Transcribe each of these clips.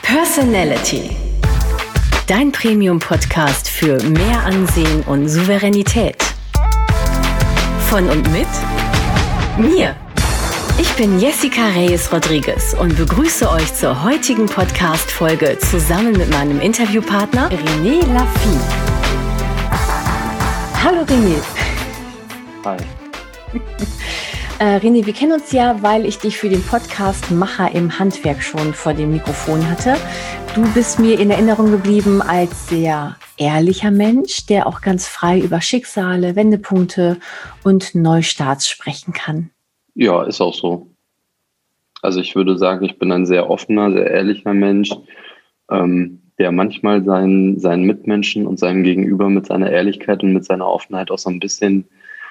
Personality. Dein Premium-Podcast für mehr Ansehen und Souveränität. Von und mit mir. Ich bin Jessica Reyes-Rodriguez und begrüße euch zur heutigen Podcast-Folge zusammen mit meinem Interviewpartner René Laffy. Hallo René. Hi. René, wir kennen uns ja, weil ich dich für den Podcast Macher im Handwerk schon vor dem Mikrofon hatte. Du bist mir in Erinnerung geblieben als sehr ehrlicher Mensch, der auch ganz frei über Schicksale, Wendepunkte und Neustarts sprechen kann. Ja, ist auch so. Also ich würde sagen, ich bin ein sehr offener, sehr ehrlicher Mensch, der manchmal seinen Mitmenschen und seinem Gegenüber mit seiner Ehrlichkeit und mit seiner Offenheit auch so ein bisschen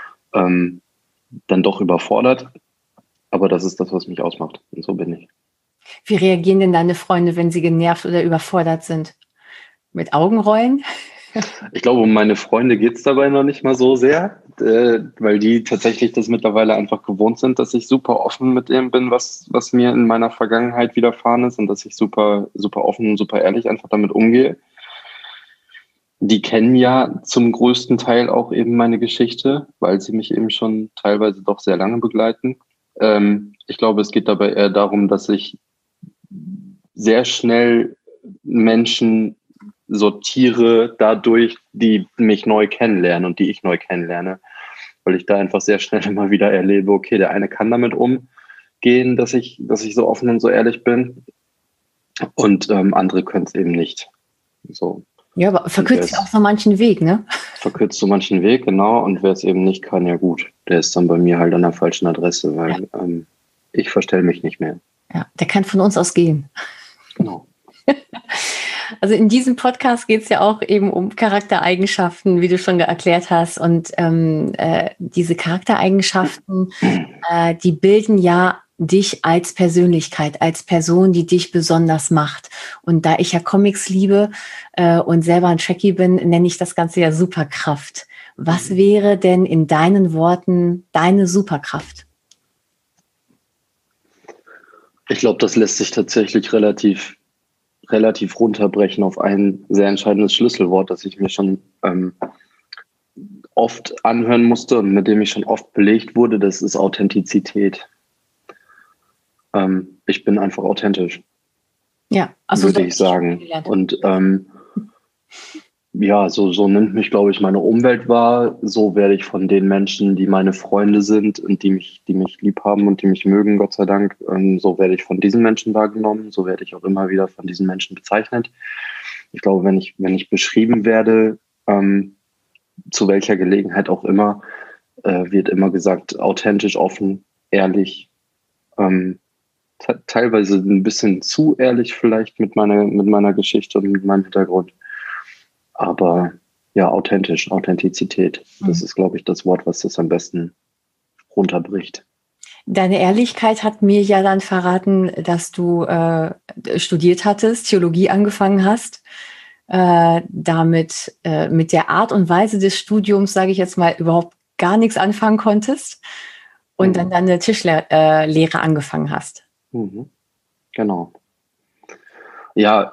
dann doch überfordert. Aber das ist das, was mich ausmacht. Und so bin ich. Wie reagieren denn deine Freunde, wenn sie genervt oder überfordert sind? Mit Augenrollen? Ich glaube, um meine Freunde geht es dabei noch nicht mal so sehr, weil die tatsächlich das mittlerweile einfach gewohnt sind, dass ich super offen mit dem bin, was mir in meiner Vergangenheit widerfahren ist und dass ich super, super offen und super ehrlich einfach damit umgehe. Die kennen ja zum größten Teil auch eben meine Geschichte, weil sie mich eben schon teilweise doch sehr lange begleiten. Ich glaube, es geht dabei eher darum, dass ich sehr schnell Menschen sortiere dadurch, die mich neu kennenlernen und die ich neu kennenlerne, weil ich da einfach sehr schnell immer wieder erlebe, okay, der eine kann damit umgehen, dass ich so offen und so ehrlich bin und andere können es eben nicht. So. Ja, aber verkürzt ja auch so manchen Weg, ne? Verkürzt so manchen Weg, genau. Und wer es eben nicht kann, ja gut. Der ist dann bei mir halt an der falschen Adresse, weil ich verstelle mich nicht mehr. Ja, der kann von uns aus gehen. Genau. Also in diesem Podcast geht es ja auch eben um Charaktereigenschaften, wie du schon erklärt hast. Und diese Charaktereigenschaften, die bilden ja dich als Persönlichkeit, als Person, die dich besonders macht. Und da ich ja Comics liebe und selber ein Trekkie bin, nenne ich das Ganze ja Superkraft. Was wäre denn in deinen Worten deine Superkraft? Ich glaube, das lässt sich tatsächlich relativ runterbrechen auf ein sehr entscheidendes Schlüsselwort, das ich mir schon oft anhören musste und mit dem ich schon oft belegt wurde. Das ist Authentizität. Ich bin einfach authentisch. Ja, also würde ich sagen. Und ja, so nimmt mich, glaube ich, meine Umwelt wahr. So werde ich von den Menschen, die meine Freunde sind und die mich lieb haben und die mich mögen, Gott sei Dank, so werde ich von diesen Menschen wahrgenommen. So werde ich auch immer wieder von diesen Menschen bezeichnet. Ich glaube, wenn ich beschrieben werde, zu welcher Gelegenheit auch immer, wird immer gesagt, authentisch, offen, ehrlich, teilweise ein bisschen zu ehrlich vielleicht mit meiner Geschichte und mit meinem Hintergrund. Aber ja, Authentizität, das ist, glaube ich, das Wort, was das am besten runterbricht. Deine Ehrlichkeit hat mir ja dann verraten, dass du studiert hattest, Theologie angefangen hast, damit mit der Art und Weise des Studiums, sage ich jetzt mal, überhaupt gar nichts anfangen konntest und dann deine Tischlehre angefangen hast. Genau. Ja,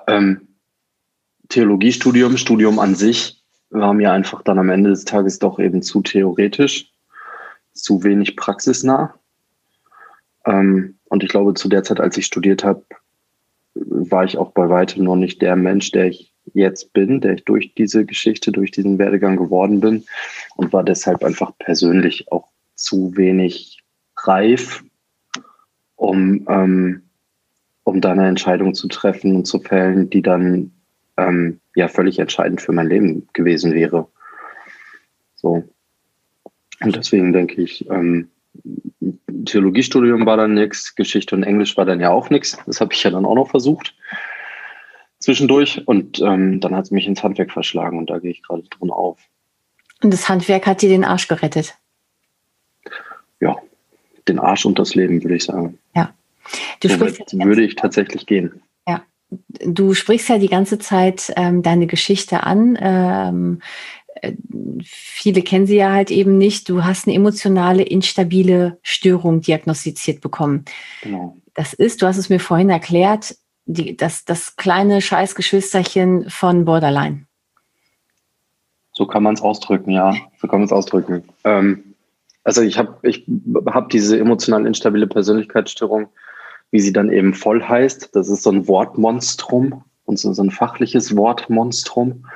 Studium an sich war mir einfach dann am Ende des Tages doch eben zu theoretisch, zu wenig praxisnah. Und ich glaube, zu der Zeit, als ich studiert habe, war ich auch bei weitem noch nicht der Mensch, der ich jetzt bin, der ich durch diese Geschichte, durch diesen Werdegang geworden bin und war deshalb einfach persönlich auch zu wenig reif, um da eine Entscheidung zu treffen und zu fällen, die dann völlig entscheidend für mein Leben gewesen wäre. So. Und deswegen denke ich, Theologiestudium war dann nichts, Geschichte und Englisch war dann ja auch nichts. Das habe ich ja dann auch noch versucht zwischendurch und dann hat es mich ins Handwerk verschlagen und da gehe ich gerade drin auf. Und das Handwerk hat dir den Arsch gerettet? Ja, den Arsch und das Leben, würde ich sagen. Ja. Würde ich tatsächlich gehen. Ja. Du sprichst ja die ganze Zeit deine Geschichte an. Viele kennen sie ja halt eben nicht. Du hast eine emotionale, instabile Störung diagnostiziert bekommen. Genau. Das ist, du hast es mir vorhin erklärt, das kleine Scheißgeschwisterchen von Borderline. So kann man es ausdrücken, ja. So kann man es ausdrücken. Also ich hab diese emotional instabile Persönlichkeitsstörung, wie sie dann eben voll heißt. Das ist so ein Wortmonstrum und so ein fachliches Wortmonstrum.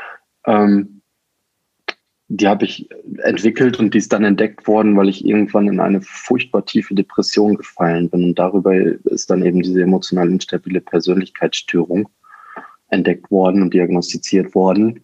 Die habe ich entwickelt und die ist dann entdeckt worden, weil ich irgendwann in eine furchtbar tiefe Depression gefallen bin. Und darüber ist dann eben diese emotional instabile Persönlichkeitsstörung entdeckt worden und diagnostiziert worden.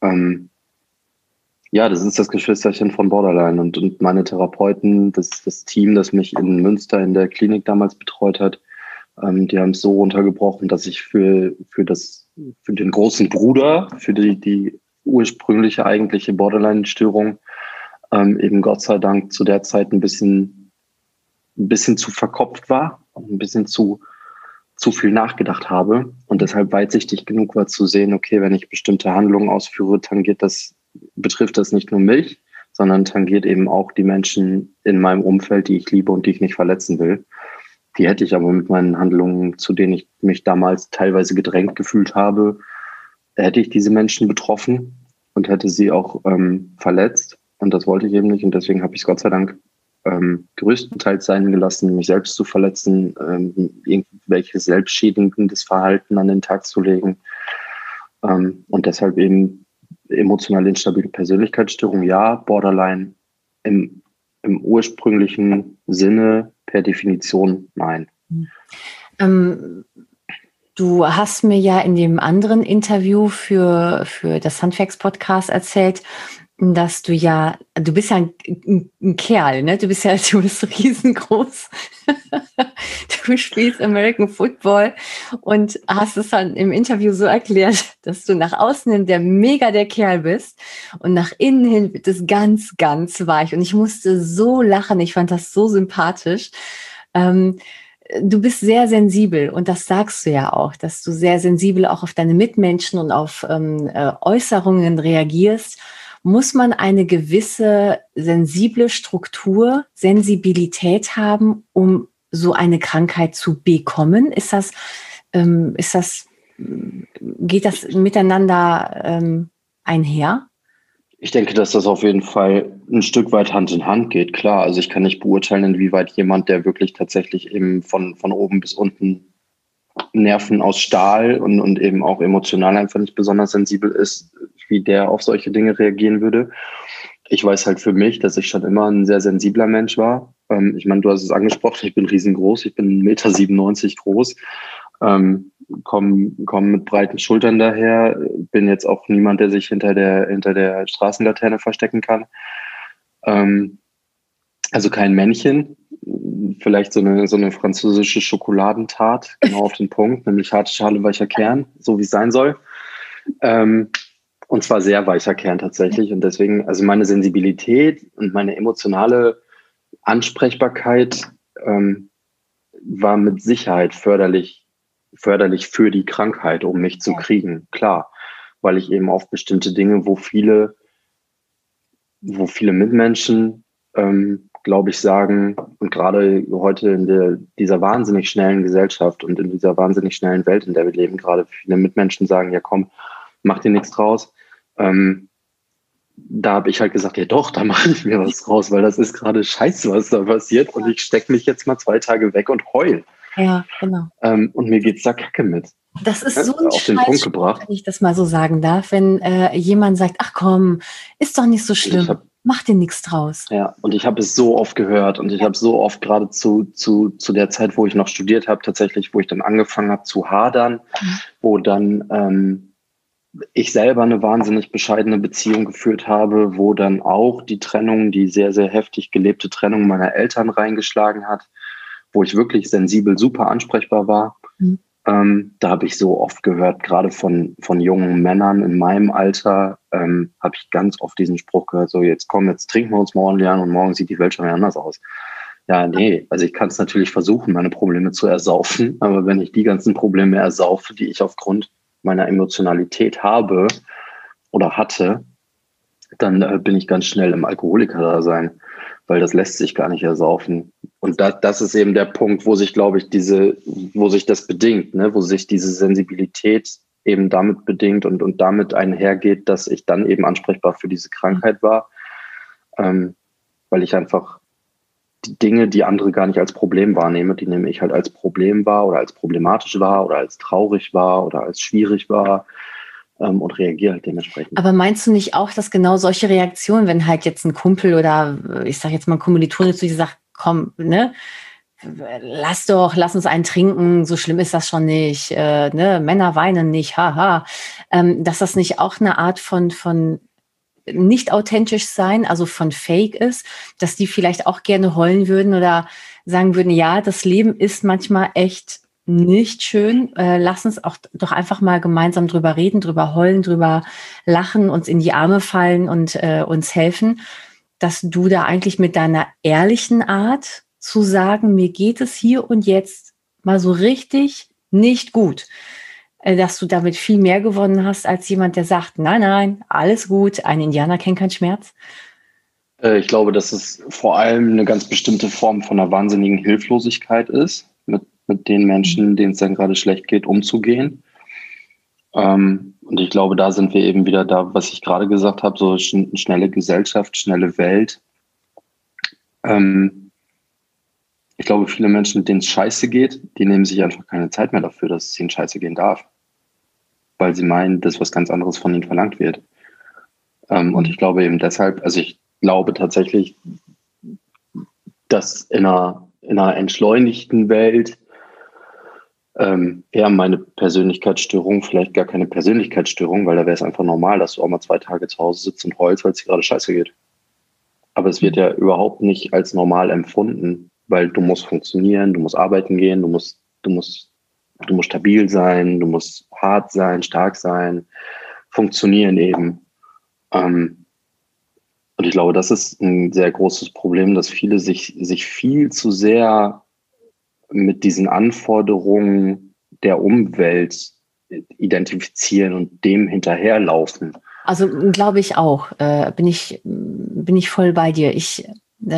Ja, das ist das Geschwisterchen von Borderline. Und meine Therapeuten, das Team, das mich in Münster in der Klinik damals betreut hat, die haben es so runtergebrochen, dass ich für den großen Bruder, für die ursprüngliche eigentliche Borderline-Störung eben Gott sei Dank zu der Zeit ein bisschen zu verkopft war und ein bisschen zu viel nachgedacht habe und deshalb weitsichtig genug war zu sehen, okay, wenn ich bestimmte Handlungen ausführe, betrifft das nicht nur mich, sondern tangiert eben auch die Menschen in meinem Umfeld, die ich liebe und die ich nicht verletzen will. Die hätte ich aber mit meinen Handlungen, zu denen ich mich damals teilweise gedrängt gefühlt habe, hätte ich diese Menschen betroffen und hätte sie auch verletzt. Und das wollte ich eben nicht. Und deswegen habe ich es Gott sei Dank größtenteils sein gelassen, mich selbst zu verletzen, irgendwelches selbstschädigendes Verhalten an den Tag zu legen. Und deshalb eben emotional instabile Persönlichkeitsstörung, ja, Borderline im ursprünglichen Sinne per Definition nein. Du hast mir ja in dem anderen Interview für das Handwerks-Podcast erzählt, dass du bist ja ein Kerl, ne? Du bist riesengroß. Du spielst American Football und hast es dann im Interview so erklärt, dass du nach außen hin der Kerl bist und nach innen hin wird es ganz, ganz weich. Und ich musste so lachen. Ich fand das so sympathisch. Du bist sehr sensibel und das sagst du ja auch, dass du sehr sensibel auch auf deine Mitmenschen und auf Äußerungen reagierst. Muss man eine gewisse sensible Struktur, Sensibilität haben, um so eine Krankheit zu bekommen? Geht das miteinander einher? Ich denke, dass das auf jeden Fall ein Stück weit Hand in Hand geht, klar. Also ich kann nicht beurteilen, inwieweit jemand, der wirklich tatsächlich eben von oben bis unten Nerven aus Stahl und eben auch emotional einfach nicht besonders sensibel ist, wie der auf solche Dinge reagieren würde. Ich weiß halt für mich, dass ich schon immer ein sehr sensibler Mensch war. Ich meine, du hast es angesprochen, ich bin riesengroß, ich bin 1,97 Meter groß, komm mit breiten Schultern daher, bin jetzt auch niemand, der sich hinter der Straßenlaterne verstecken kann. Also kein Männchen, vielleicht so eine französische Schokoladentat, genau auf den Punkt, nämlich harte Schale, weicher Kern, so wie es sein soll. Und zwar sehr weicher Kern tatsächlich. Und deswegen, also meine Sensibilität und meine emotionale Ansprechbarkeit war mit Sicherheit förderlich für die Krankheit, um mich zu kriegen. Klar, weil ich eben auf bestimmte Dinge, wo viele Mitmenschen, glaube ich, sagen, und gerade heute in dieser wahnsinnig schnellen Gesellschaft und in dieser wahnsinnig schnellen Welt, in der wir leben, gerade viele Mitmenschen sagen, ja komm, mach dir nichts draus. Da habe ich halt gesagt, ja doch, da mache ich mir was draus, weil das ist gerade scheiße, was da passiert und ich stecke mich jetzt mal 2 Tage weg und heul. Ja, genau. Und mir geht's da kacke mit. Das ist so ein auf den Punkt gebracht, wenn ich das mal so sagen darf, wenn jemand sagt, ach komm, ist doch nicht so schlimm, mach dir nichts draus. Ja, und ich habe es so oft gehört und ich habe so oft gerade zu der Zeit, wo ich noch studiert habe, tatsächlich, wo ich dann angefangen habe zu hadern, wo dann ich selber eine wahnsinnig bescheidene Beziehung geführt habe, wo dann auch die Trennung, die sehr, sehr heftig gelebte Trennung meiner Eltern reingeschlagen hat, wo ich wirklich sensibel super ansprechbar war. Da habe ich so oft gehört, gerade von jungen Männern in meinem Alter, habe ich ganz oft diesen Spruch gehört, so jetzt trinken wir uns mal ordentlich an und morgen sieht die Welt schon wieder anders aus. Ja, nee, also ich kann es natürlich versuchen, meine Probleme zu ersaufen, aber wenn ich die ganzen Probleme ersaufe, die ich aufgrund meiner Emotionalität habe oder hatte, dann bin ich ganz schnell im Alkoholiker-Dasein. weil das lässt sich gar nicht ersaufen. Und das ist eben der Punkt, wo sich, glaube ich, wo sich das bedingt, ne? Wo sich diese Sensibilität eben damit bedingt und damit einhergeht, dass ich dann eben ansprechbar für diese Krankheit war, weil ich einfach die Dinge, die andere gar nicht als Problem wahrnehme, die nehme ich halt als Problem wahr oder als problematisch wahr oder als traurig wahr oder als schwierig wahr und reagiere halt dementsprechend. Aber meinst du nicht auch, dass genau solche Reaktionen, wenn halt jetzt ein Kumpel oder ich sage jetzt mal ein Kommilitone zu dir sagt, komm, ne, lass uns einen trinken, so schlimm ist das schon nicht, ne, Männer weinen nicht, haha, dass das nicht auch eine Art von nicht authentisch sein, also von Fake ist, dass die vielleicht auch gerne heulen würden oder sagen würden, ja, das Leben ist manchmal echt nicht schön. Lass uns auch doch einfach mal gemeinsam drüber reden, drüber heulen, drüber lachen, uns in die Arme fallen und uns helfen, dass du da eigentlich mit deiner ehrlichen Art zu sagen, mir geht es hier und jetzt mal so richtig nicht gut, dass du damit viel mehr gewonnen hast als jemand, der sagt, nein, nein, alles gut, ein Indianer kennt keinen Schmerz? Ich glaube, dass es vor allem eine ganz bestimmte Form von einer wahnsinnigen Hilflosigkeit ist, mit den Menschen, denen es dann gerade schlecht geht, umzugehen. Und ich glaube, da sind wir eben wieder da, was ich gerade gesagt habe, so schnelle Gesellschaft, schnelle Welt. Ich glaube, viele Menschen, denen es scheiße geht, die nehmen sich einfach keine Zeit mehr dafür, dass es ihnen scheiße gehen darf. Weil sie meinen, dass was ganz anderes von ihnen verlangt wird. Und ich glaube eben deshalb, also ich glaube tatsächlich, dass in einer entschleunigten Welt eher meine Persönlichkeitsstörung, vielleicht gar keine Persönlichkeitsstörung, weil da wäre es einfach normal, dass du auch mal 2 Tage zu Hause sitzt und heulst, weil es dir gerade scheiße geht. Aber es wird ja überhaupt nicht als normal empfunden, weil du musst funktionieren, du musst arbeiten gehen, du musst stabil sein, du musst hart sein, stark sein, funktionieren eben. Und ich glaube, das ist ein sehr großes Problem, dass viele sich viel zu sehr mit diesen Anforderungen der Umwelt identifizieren und dem hinterherlaufen. Also glaube ich auch, bin ich voll bei dir. Ich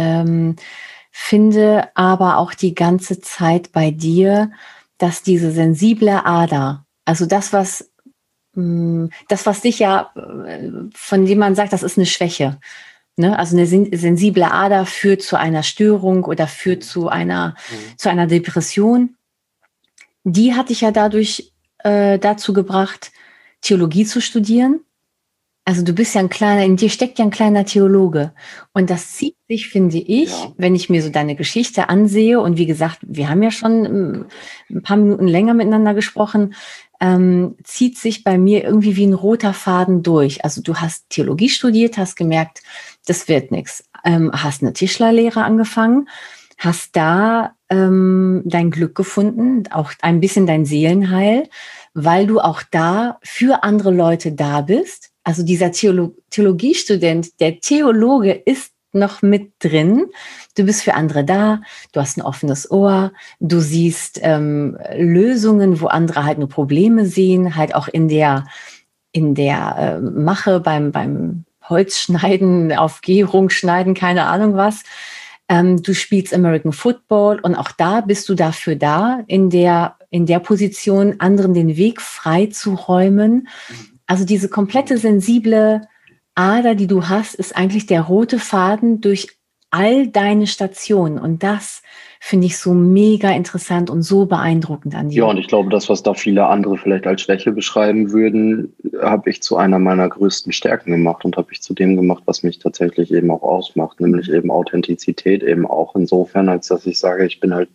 finde aber auch die ganze Zeit bei dir, dass diese sensible Ader, also das, was dich ja, von dem man sagt, das ist eine Schwäche. Ne? Also eine sensible Ader führt zu einer Störung oder führt zu einer Depression. Die hat dich ja dadurch dazu gebracht, Theologie zu studieren. Also du bist ja in dir steckt ja ein kleiner Theologe. Und das zieht sich, finde ich, wenn ich mir so deine Geschichte ansehe. Und wie gesagt, wir haben ja schon ein paar Minuten länger miteinander gesprochen, zieht sich bei mir irgendwie wie ein roter Faden durch. Also du hast Theologie studiert, hast gemerkt, das wird nichts. Hast eine Tischlerlehre angefangen, hast da dein Glück gefunden, auch ein bisschen dein Seelenheil, weil du auch da für andere Leute da bist. Also dieser Theologiestudent, der Theologe ist noch mit drin. Du bist für andere da, du hast ein offenes Ohr, du siehst Lösungen, wo andere halt nur Probleme sehen, halt auch in der Mache beim Holzschneiden, auf Gärung schneiden, keine Ahnung was. Du spielst American Football und auch da bist du dafür da, in der Position, anderen den Weg frei zu räumen. Also diese komplette sensible Ader, die du hast, ist eigentlich der rote Faden durch all deine Stationen. Und das finde ich so mega interessant und so beeindruckend an dir. Ja, und ich glaube, das, was da viele andere vielleicht als Schwäche beschreiben würden, habe ich zu einer meiner größten Stärken gemacht und habe ich zu dem gemacht, was mich tatsächlich eben auch ausmacht, nämlich eben Authentizität, eben auch insofern, als dass ich sage, ich bin halt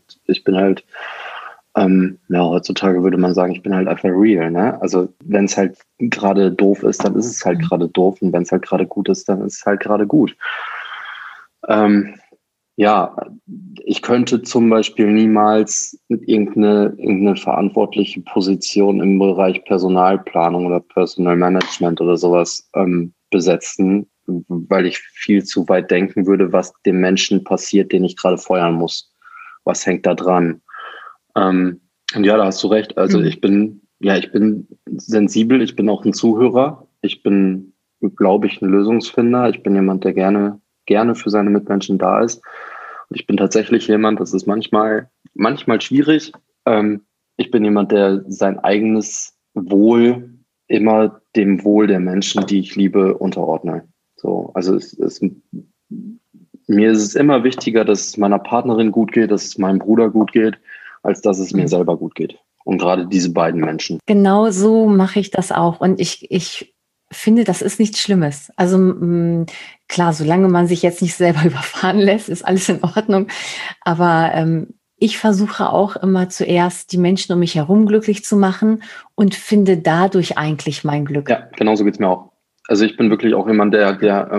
heutzutage würde man sagen, ich bin halt einfach real, ne? Also wenn es halt gerade doof ist, dann ist es halt gerade doof und wenn es halt gerade gut ist, dann ist es halt gerade gut. Ich könnte zum Beispiel niemals irgendeine verantwortliche Position im Bereich Personalplanung oder Personal Management oder sowas besetzen, weil ich viel zu weit denken würde, was dem Menschen passiert, den ich gerade feuern muss. Was hängt da dran? Und ja, da hast du recht. Also ich bin sensibel, ich bin auch ein Zuhörer. Ich bin, glaube ich, ein Lösungsfinder. Ich bin jemand, der gerne gerne für seine Mitmenschen da ist. Und ich bin tatsächlich jemand, das ist manchmal schwierig. Ich bin jemand, der sein eigenes Wohl immer dem Wohl der Menschen, die ich liebe, unterordne. So, also mir ist es immer wichtiger, dass es meiner Partnerin gut geht, dass es meinem Bruder gut geht, als dass es mir selber gut geht. Und gerade diese beiden Menschen. Genau so mache ich das auch. Und ich finde, das ist nichts Schlimmes. Also klar, solange man sich jetzt nicht selber überfahren lässt, ist alles in Ordnung. Aber ich versuche auch immer zuerst, die Menschen um mich herum glücklich zu machen und finde dadurch eigentlich mein Glück. Ja, genauso geht es mir auch. Also ich bin wirklich auch jemand, der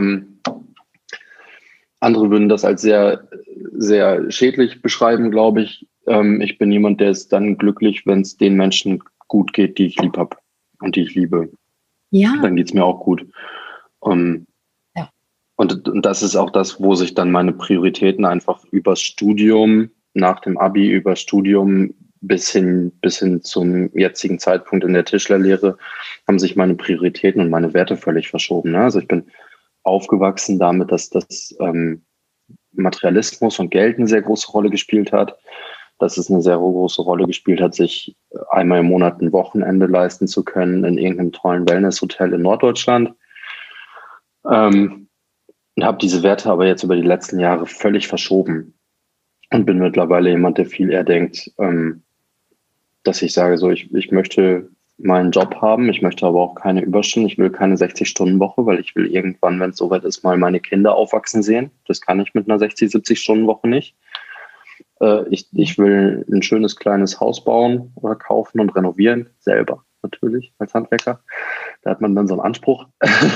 andere würden das als sehr, sehr schädlich beschreiben, glaube ich. Ich bin jemand, der ist dann glücklich, wenn es den Menschen gut geht, die ich lieb habe und die ich liebe. Ja. Dann geht es mir auch gut. Ja. Und das ist auch das, wo sich dann meine Prioritäten einfach übers Studium, nach dem Abi, übers Studium bis hin zum jetzigen Zeitpunkt in der Tischlerlehre, haben sich meine Prioritäten und meine Werte völlig verschoben. Ne? Also ich bin aufgewachsen damit, dass das Materialismus und Geld eine sehr große Rolle gespielt hat, dass es eine sehr große Rolle gespielt hat, sich einmal im Monat ein Wochenende leisten zu können in irgendeinem tollen Wellnesshotel in Norddeutschland. Und habe diese Werte aber jetzt über die letzten Jahre völlig verschoben und bin mittlerweile jemand, der viel eher denkt, dass ich sage, so ich möchte meinen Job haben, ich möchte aber auch keine Überstunden, ich will keine 60-Stunden-Woche, weil ich will irgendwann, wenn es soweit ist, mal meine Kinder aufwachsen sehen. Das kann ich mit einer 60-70-Stunden-Woche nicht. Ich will ein schönes kleines Haus bauen oder kaufen und renovieren, selber natürlich als Handwerker. Da hat man dann so einen Anspruch.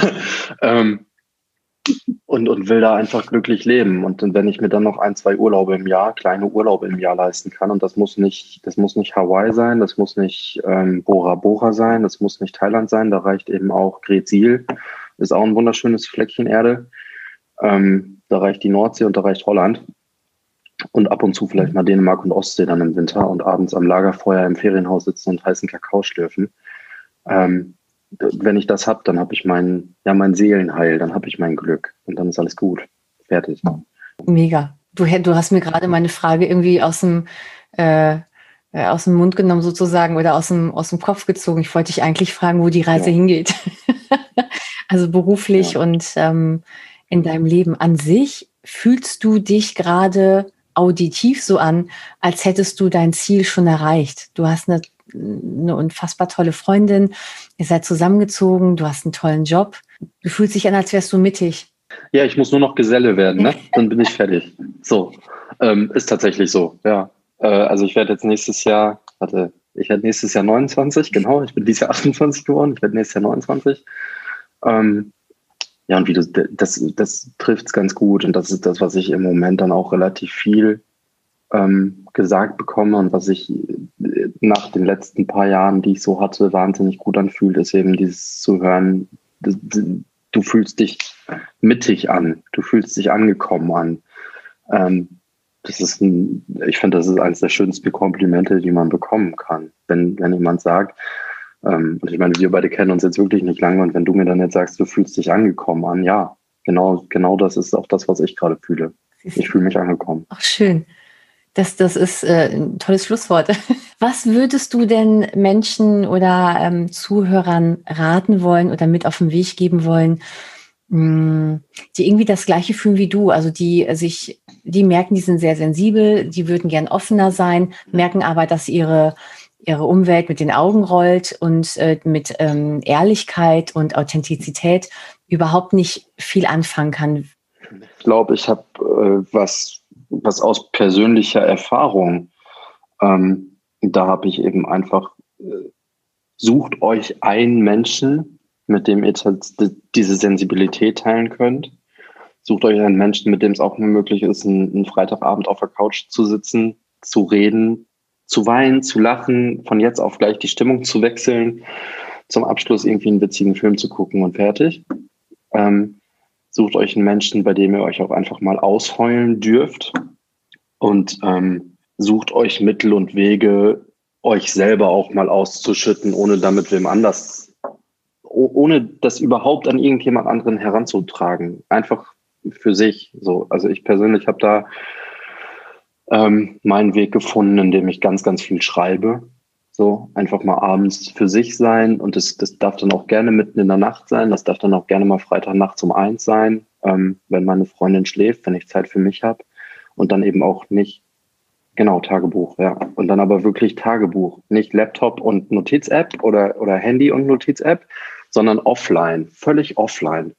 Und will da einfach glücklich leben. Und wenn ich mir dann noch 1-2 Urlaube im Jahr, kleine Urlaube im Jahr leisten kann, und das muss nicht Hawaii sein, das muss nicht Bora Bora sein, das muss nicht Thailand sein, da reicht eben auch Greetsiel, ist auch ein wunderschönes Fleckchen Erde. Da reicht die Nordsee und da reicht Holland. Und ab und zu vielleicht mal Dänemark und Ostsee dann im Winter und abends am Lagerfeuer im Ferienhaus sitzen und heißen Kakao schlürfen. Wenn ich das habe, dann habe ich mein Seelenheil, dann habe ich mein Glück und dann ist alles gut. Fertig. Mega. Du hast mir gerade meine Frage irgendwie aus dem Mund genommen sozusagen oder aus dem Kopf gezogen. Ich wollte dich eigentlich fragen, wo die Reise hingeht. Also beruflich und in deinem Leben an sich. Fühlst du dich gerade auditiv so an, als hättest du dein Ziel schon erreicht? Du hast eine unfassbar tolle Freundin, ihr seid zusammengezogen, du hast einen tollen Job. Du fühlst dich an, als wärst du mittig. Ja, ich muss nur noch Geselle werden, ne? Dann bin ich fertig. So, ist tatsächlich so, ja. Also ich werde jetzt nächstes Jahr, ich werde nächstes Jahr 29, genau, ich bin dieses Jahr 28 geworden, ich werde nächstes Jahr 29. Ja, und wie das trifft es ganz gut und das ist das, was ich im Moment dann auch relativ viel gesagt bekomme und was ich nach den letzten paar Jahren, die ich so hatte, wahnsinnig gut anfühlt, ist eben dieses zu hören, du fühlst dich mittig an, du fühlst dich angekommen an. Ich finde, das ist eines der schönsten Komplimente, die man bekommen kann, wenn jemand sagt, und ich meine, wir beide kennen uns jetzt wirklich nicht lange und wenn du mir dann jetzt sagst, du fühlst dich angekommen an, ja, genau das ist auch das, was ich gerade fühle. Ich fühle mich angekommen. Ach, schön. Das ist ein tolles Schlusswort. Was würdest du denn Menschen oder Zuhörern raten wollen oder mit auf den Weg geben wollen, die irgendwie das Gleiche fühlen wie du? Also die merken, die sind sehr sensibel, die würden gern offener sein, merken aber, dass ihre Umwelt mit den Augen rollt und mit Ehrlichkeit und Authentizität überhaupt nicht viel anfangen kann. Ich glaube, ich habe was aus persönlicher Erfahrung. Da habe ich eben einfach, sucht euch einen Menschen, mit dem ihr diese Sensibilität teilen könnt. Sucht euch einen Menschen, mit dem es auch möglich ist, einen Freitagabend auf der Couch zu sitzen, zu reden, zu weinen, zu lachen, von jetzt auf gleich die Stimmung zu wechseln, zum Abschluss irgendwie einen witzigen Film zu gucken und fertig. Sucht euch einen Menschen, bei dem ihr euch auch einfach mal ausheulen dürft und sucht euch Mittel und Wege, euch selber auch mal auszuschütten, ohne das überhaupt an irgendjemand anderen heranzutragen. Einfach für sich. So, also ich persönlich habe da meinen Weg gefunden, indem ich ganz, ganz viel schreibe. So, einfach mal abends für sich sein, und das darf dann auch gerne mitten in der Nacht sein, das darf dann auch gerne mal Freitagnachts um 1 sein, wenn meine Freundin schläft, wenn ich Zeit für mich habe, und dann eben auch nicht, genau, Tagebuch, ja, und dann aber wirklich Tagebuch, nicht Laptop und Notiz-App oder Handy und Notiz-App, sondern offline, völlig offline.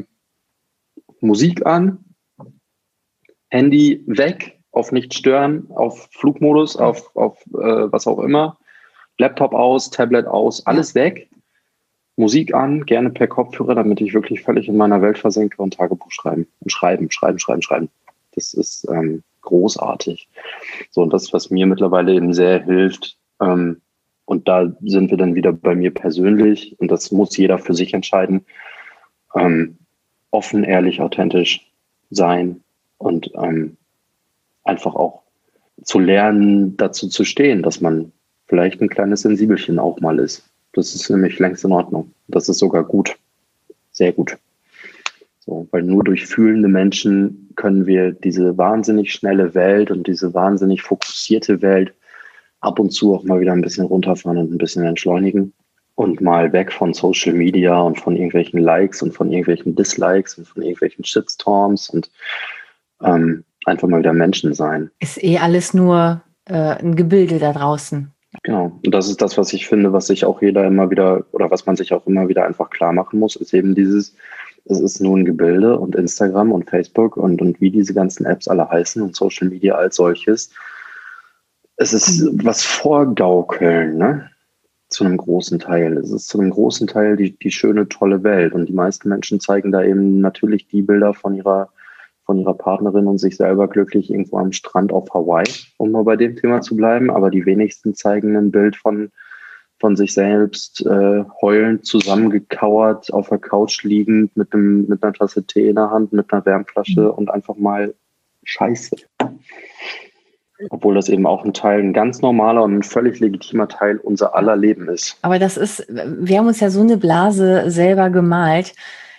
Musik an, Handy weg, auf nicht stören, auf Flugmodus, auf was auch immer, Laptop aus, Tablet aus, alles weg, Musik an, gerne per Kopfhörer, damit ich wirklich völlig in meiner Welt versinke, und Tagebuch schreiben. Und schreiben. Das ist großartig. So, und das, was mir mittlerweile eben sehr hilft, und da sind wir dann wieder bei mir persönlich, und das muss jeder für sich entscheiden, offen, ehrlich, authentisch sein und einfach auch zu lernen, dazu zu stehen, dass man vielleicht ein kleines Sensibelchen auch mal ist. Das ist nämlich längst in Ordnung. Das ist sogar gut. Sehr gut. So, weil nur durch fühlende Menschen können wir diese wahnsinnig schnelle Welt und diese wahnsinnig fokussierte Welt ab und zu auch mal wieder ein bisschen runterfahren und ein bisschen entschleunigen und mal weg von Social Media und von irgendwelchen Likes und von irgendwelchen Dislikes und von irgendwelchen Shitstorms und einfach mal wieder Menschen sein. Ist alles nur ein Gebilde da draußen. Genau. Und das ist das, was ich finde, was sich auch jeder immer wieder, oder was man sich auch immer wieder einfach klar machen muss, ist eben dieses, es ist nur ein Gebilde, und Instagram und Facebook und wie diese ganzen Apps alle heißen und Social Media als solches. Es ist was Vorgaukeln, ne? Zu einem großen Teil. Es ist zu einem großen Teil die schöne, tolle Welt. Und die meisten Menschen zeigen da eben natürlich die Bilder von ihrer Partnerin und sich selber glücklich irgendwo am Strand auf Hawaii, um mal bei dem Thema zu bleiben. Aber die wenigsten zeigen ein Bild von sich selbst heulend zusammengekauert, auf der Couch liegend, mit einer Tasse Tee in der Hand, mit einer Wärmflasche und einfach mal Scheiße. Obwohl das eben auch ein ganz normaler und ein völlig legitimer Teil unser aller Leben ist. Aber wir haben uns ja so eine Blase selber gemalt,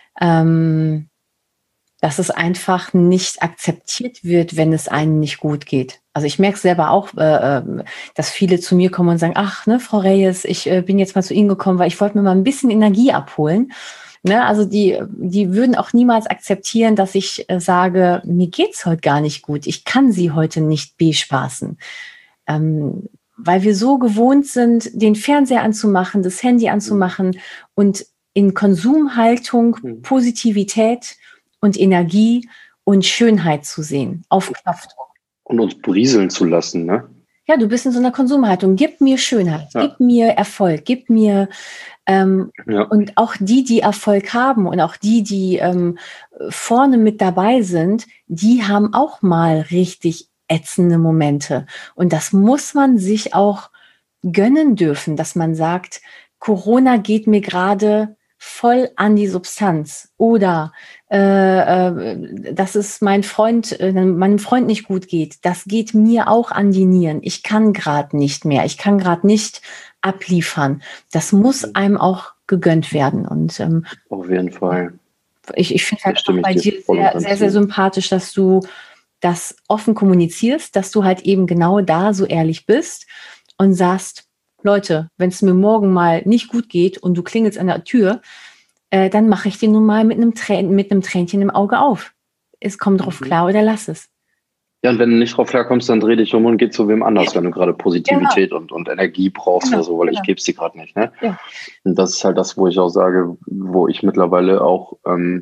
dass es einfach nicht akzeptiert wird, wenn es einem nicht gut geht. Also ich merke es selber auch, dass viele zu mir kommen und sagen, ach, ne, Frau Reyes, ich bin jetzt mal zu Ihnen gekommen, weil ich wollte mir mal ein bisschen Energie abholen. Ne, also die würden auch niemals akzeptieren, dass ich sage, mir geht's heute gar nicht gut. Ich kann Sie heute nicht bespaßen. Weil wir so gewohnt sind, den Fernseher anzumachen, das Handy anzumachen und in Konsumhaltung Positivität und Energie und Schönheit zu sehen, auf Knopfdruck. Und uns berieseln zu lassen, ne? Ja, du bist in so einer Konsumhaltung. Gib mir Schönheit, gib mir Erfolg, gib mir und auch die Erfolg haben und auch die vorne mit dabei sind, die haben auch mal richtig ätzende Momente. Und das muss man sich auch gönnen dürfen, dass man sagt, Corona geht mir gerade voll an die Substanz, oder dass es meinem Freund nicht gut geht, das geht mir auch an die Nieren. Ich kann gerade nicht mehr, ich kann gerade nicht abliefern. Das muss einem auch gegönnt werden. Und auf jeden Fall. Ich finde halt auch bei dir sehr, sehr, sehr sympathisch, dass du das offen kommunizierst, dass du halt eben genau da so ehrlich bist und sagst, Leute, wenn es mir morgen mal nicht gut geht und du klingelst an der Tür, dann mache ich den nun mal mit einem Tränchen im Auge auf. Es kommt drauf klar oder lass es. Ja, und wenn du nicht drauf klarkommst, dann dreh dich um und geh zu wem anders, wenn du gerade Positivität und Energie brauchst oder so, weil ich gebe sie gerade nicht. Ne? Ja. Und das ist halt das, wo ich auch sage, wo ich mittlerweile auch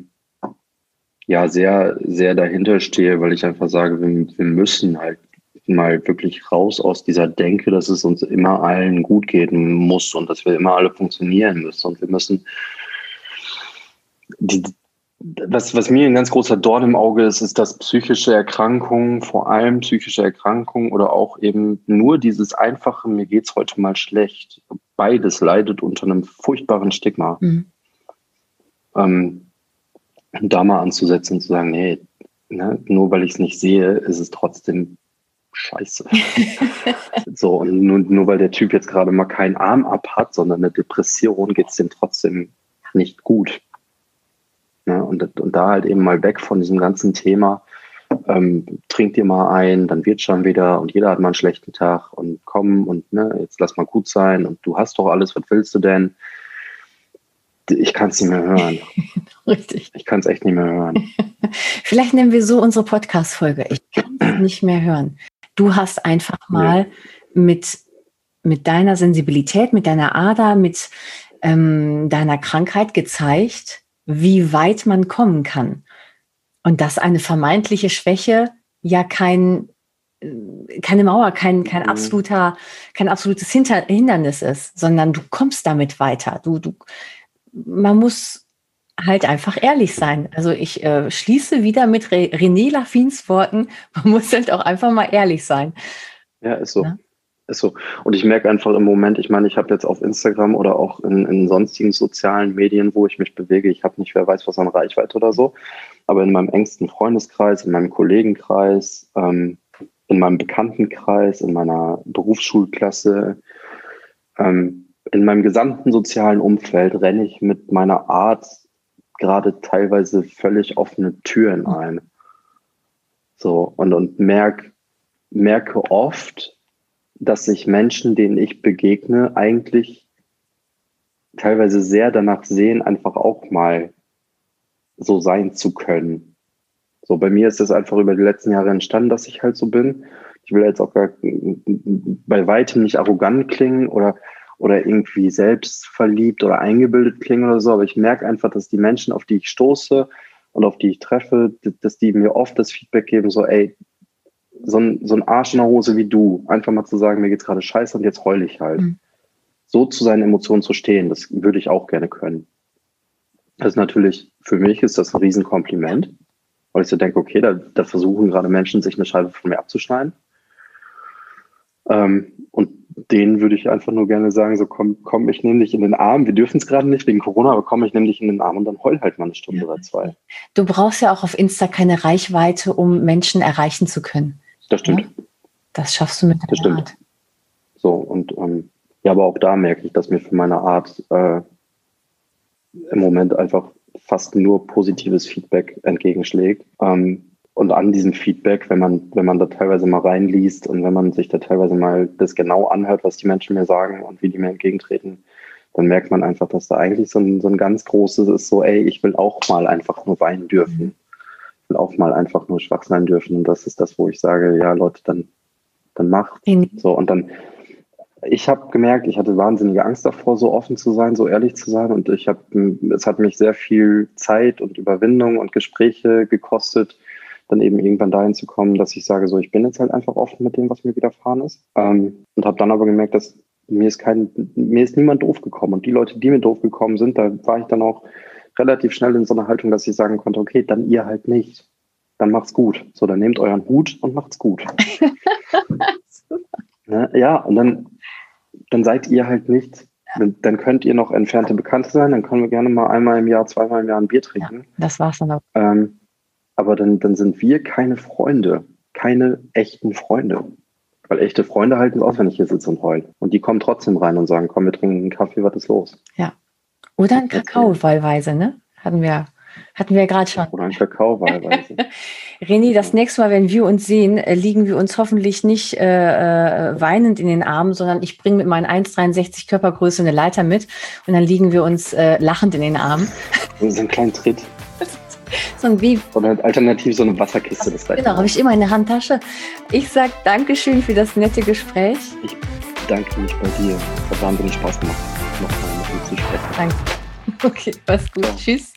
sehr, sehr dahinter stehe, weil ich einfach sage, wir müssen halt mal wirklich raus aus dieser Denke, dass es uns immer allen gut gehen muss und dass wir immer alle funktionieren müssen. Und wir müssen was mir ein ganz großer Dorn im Auge ist, dass psychische Erkrankungen, vor allem psychische Erkrankungen oder auch eben nur dieses einfache, mir geht's heute mal schlecht, beides leidet unter einem furchtbaren Stigma. Da mal anzusetzen und zu sagen, nee, ne, nur weil ich es nicht sehe, ist es trotzdem scheiße. So, und nur weil der Typ jetzt gerade mal keinen Arm ab hat, sondern eine Depression, geht's dem trotzdem nicht gut. Ne? Und da halt eben mal weg von diesem ganzen Thema, trink dir mal ein, dann wird schon wieder und jeder hat mal einen schlechten Tag und komm und ne, jetzt lass mal gut sein und du hast doch alles, was willst du denn? Ich kann es nicht mehr hören. Richtig. Ich kann es echt nicht mehr hören. Vielleicht nennen wir so unsere Podcast-Folge. Ich kann es nicht mehr hören. Du hast einfach mal mit deiner Sensibilität, mit deiner Ader, mit deiner Krankheit gezeigt, wie weit man kommen kann. Und dass eine vermeintliche Schwäche ja keine Mauer, kein absolutes Hindernis ist, sondern du kommst damit weiter. Man muss halt einfach ehrlich sein. Also ich schließe wieder mit René Laffins Worten, man muss halt auch einfach mal ehrlich sein. Ja, ist so. Ja? Ist so. Und ich merke einfach im Moment, ich meine, ich habe jetzt auf Instagram oder auch in sonstigen sozialen Medien, wo ich mich bewege, ich habe nicht, wer weiß was an Reichweite oder so, aber in meinem engsten Freundeskreis, in meinem Kollegenkreis, in meinem Bekanntenkreis, in meiner Berufsschulklasse, in meinem gesamten sozialen Umfeld renne ich mit meiner Art gerade teilweise völlig offene Türen ein. So, und merke oft, dass sich Menschen, denen ich begegne, eigentlich teilweise sehr danach sehen, einfach auch mal so sein zu können. So, bei mir ist es einfach über die letzten Jahre entstanden, dass ich halt so bin. Ich will jetzt auch bei weitem nicht arrogant klingen oder irgendwie selbstverliebt oder eingebildet klingen oder so, aber ich merke einfach, dass die Menschen, auf die ich stoße und auf die ich treffe, dass die mir oft das Feedback geben, so ey, so ein Arsch in der Hose wie du, einfach mal zu sagen, mir geht's gerade scheiße und jetzt heule ich halt. Mhm. So zu seinen Emotionen zu stehen, das würde ich auch gerne können. Das ist natürlich, für mich ist das ein Riesenkompliment, weil ich so denke, okay, da versuchen gerade Menschen, sich eine Scheibe von mir abzuschneiden. Und denen würde ich einfach nur gerne sagen, so komm, ich nehme dich in den Arm. Wir dürfen es gerade nicht wegen Corona, aber komm, ich nehme dich in den Arm und dann heul halt mal eine Stunde oder zwei. Du brauchst ja auch auf Insta keine Reichweite, um Menschen erreichen zu können. Das stimmt. Ja? Das schaffst du mit deiner Art. So, und ja, aber auch da merke ich, dass mir für meine Art im Moment einfach fast nur positives Feedback entgegenschlägt. Und an diesem Feedback, wenn man da teilweise mal reinliest und wenn man sich da teilweise mal das genau anhört, was die Menschen mir sagen und wie die mir entgegentreten, dann merkt man einfach, dass da eigentlich so ein ganz großes ist, so ey, ich will auch mal einfach nur weinen dürfen. Ich will auch mal einfach nur schwach sein dürfen. Und das ist das, wo ich sage, ja Leute, dann macht. So, und dann, ich habe gemerkt, ich hatte wahnsinnige Angst davor, so offen zu sein, so ehrlich zu sein. Und es hat mich sehr viel Zeit und Überwindung und Gespräche gekostet, dann eben irgendwann dahin zu kommen, dass ich sage, so, ich bin jetzt halt einfach offen mit dem, was mir widerfahren ist. Und habe dann aber gemerkt, dass mir ist niemand doof gekommen. Und die Leute, die mir doof gekommen sind, da war ich dann auch relativ schnell in so einer Haltung, dass ich sagen konnte, okay, dann ihr halt nicht. Dann macht's gut. So, dann nehmt euren Hut und macht's gut. Ja, und dann seid ihr halt nicht, dann könnt ihr noch entfernte Bekannte sein, dann können wir gerne mal einmal im Jahr, zweimal im Jahr ein Bier trinken. Ja, das war's dann auch. Aber dann sind wir keine Freunde, keine echten Freunde. Weil echte Freunde halten es aus, wenn ich hier sitze und heule. Und die kommen trotzdem rein und sagen, komm, wir trinken einen Kaffee, was ist los? Ja. Oder einen Kakao wahlweise, ne? Hatten wir gerade schon. Oder einen Kakao wahlweise. René, das nächste Mal, wenn wir uns sehen, liegen wir uns hoffentlich nicht weinend in den Armen, sondern ich bringe mit meinen 1,63 Körpergröße eine Leiter mit und dann liegen wir uns lachend in den Armen. So einen kleinen Tritt. So ein Wie. Oder alternativ so eine Wasserkiste. Das genau, habe ich immer in der Handtasche. Ich sage Dankeschön für das nette Gespräch. Ich bedanke mich bei dir. Es hat wahnsinnig Spaß gemacht, nochmal mit dir zu sprechen. Danke. Okay, mach's gut. Ja. Tschüss.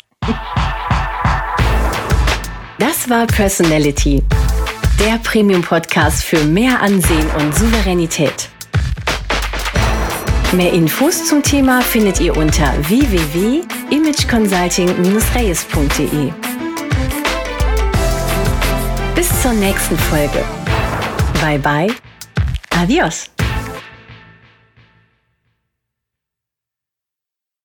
Das war Personality, der Premium-Podcast für mehr Ansehen und Souveränität. Mehr Infos zum Thema findet ihr unter www.imageconsulting-reyes.de. Bis zur nächsten Folge. Bye bye. Adios.